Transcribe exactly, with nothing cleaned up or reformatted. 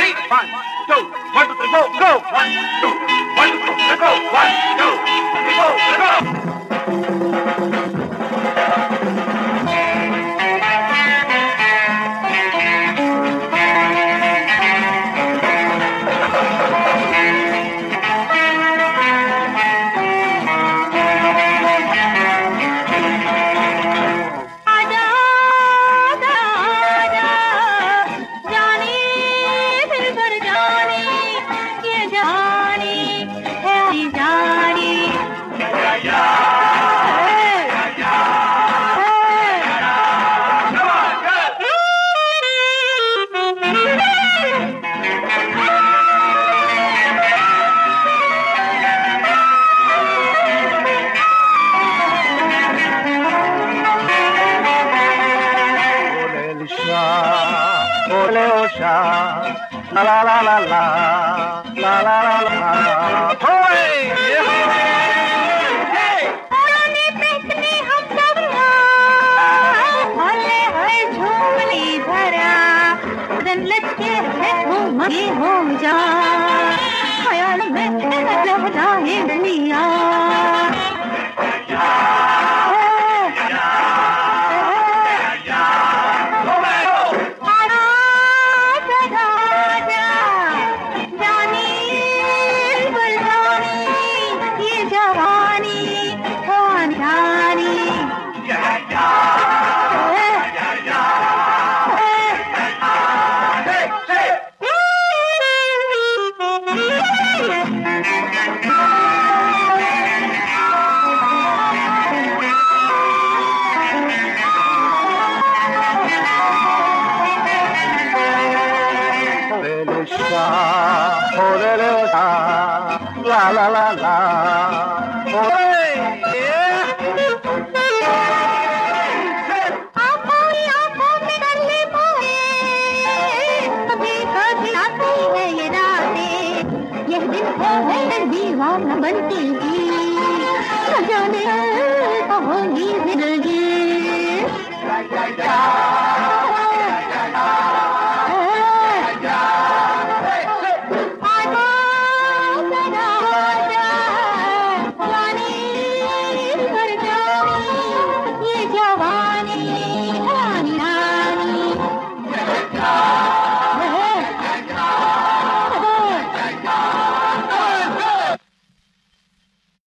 ready? One, two, one, two, three, go, go. One, two, one, two, three, go. One, two, three, go, go. La la la la la la la la la. Hoy! Hey! पुराने पहने हम सब भोले है झूमली भरा दिन लचके है घूमे हो जा ख्याल में लहराए दुनिया La la la la. Hey! आँखों ही आँखों में डरने पाए कभी कभी आती है ये रातें यह दिन है दीवाना बनती न जाने कब होगी जिंदगी